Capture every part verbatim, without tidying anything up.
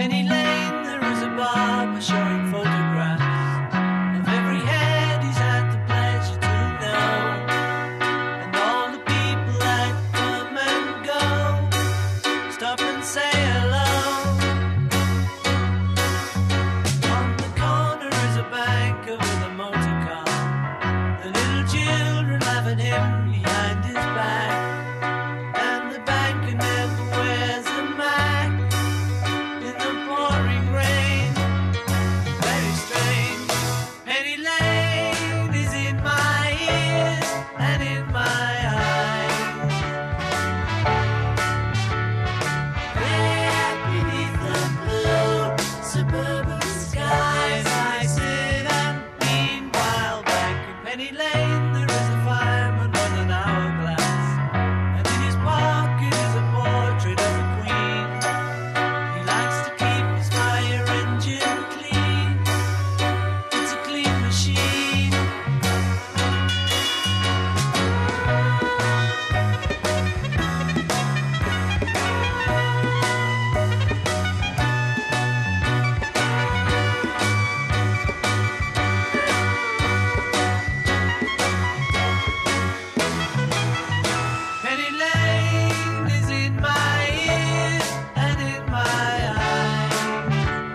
Penny Lane, there is a barber showing photographs of every head he's had the pleasure to know, and all the people that come and go stop and say hello. On the corner is a banker with a motor car, the little children laugh at him behind his back, and the banker never wears a Mac in the pouring rain. Very strange. Penny Lane is in my ears and in my eyes. There beneath the blue suburban skies I sit, and meanwhile back in Penny Lane there is a fireman on an hourglass, and in his pocket is a portrait of a queen. He likes to keep his fire engine clean. It's a clean machine. Penny Lane is in my ears and in my eyes.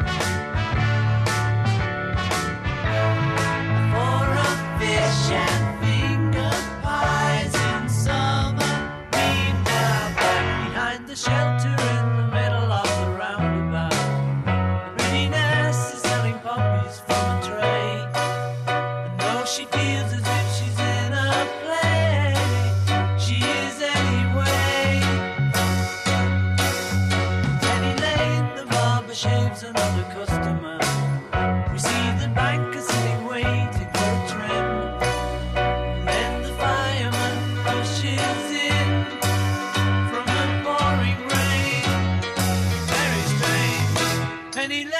For a fish and finger pies in summer. Meanwhile, back behind the shelter in the middle of the roundabout, the pretty nurse is selling poppies from a tray. And though she feels as if she's in a play, she is anyway. Penny Lane, the barber shaves another customer. We see the banker sitting waiting for a trim, and then the fireman rushes in from the pouring rain. Very strange. Penny Lane